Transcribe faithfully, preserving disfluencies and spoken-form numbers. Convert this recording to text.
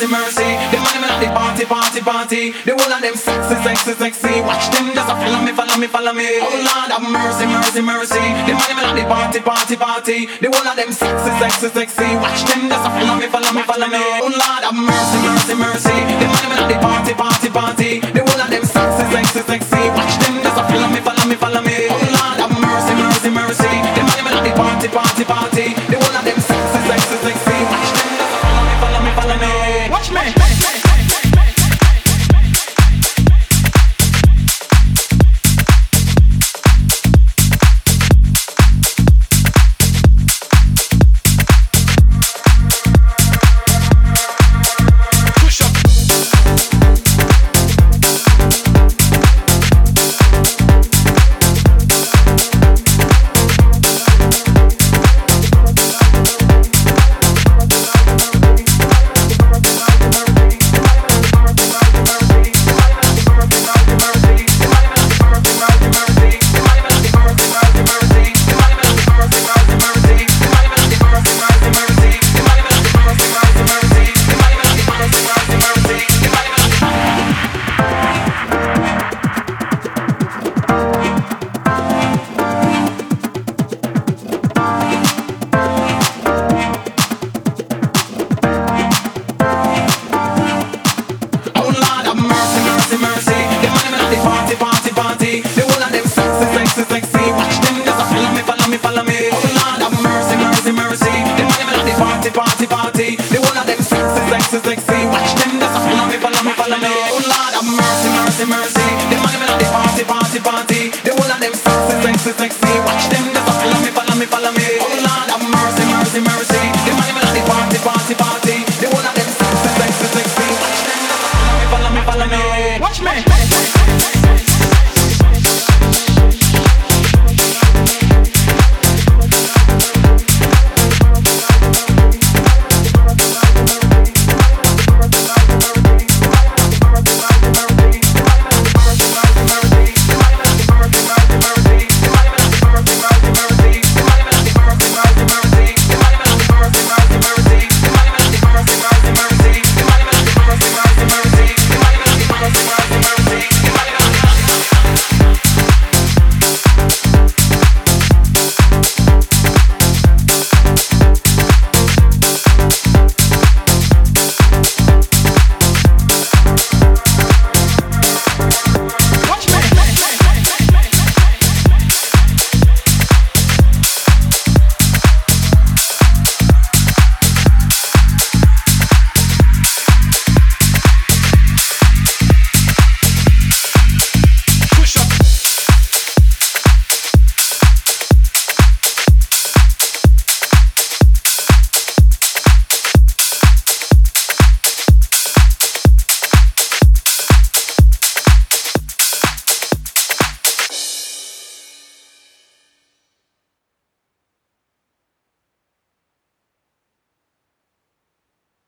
mercy, mercy. The money man at the party, party, party. The whole of them sexy, sexy, sexy. Watch them just a follow me, follow me, follow me. Oh Lord have mercy, mercy, mercy. The money man at the party, party, party. The whole of them sexy, sexy, sexy. Watch them just a follow me, follow me, follow me. Oh Lord have mercy, mercy, mercy. The money man at the party, party, party. The whole of them sexy, sexy, sexy. Watch them just a follow me, follow me, follow me. Oh Lord have mercy, mercy, mercy. The money man at the party, party, party. The whole of them sexy, sexy, sexy. Watch them just a follow me, follow me, follow me. Watch me. Mercy, mercy, the money man at the party, party, party. The whole of them sexy, sexy, sexy.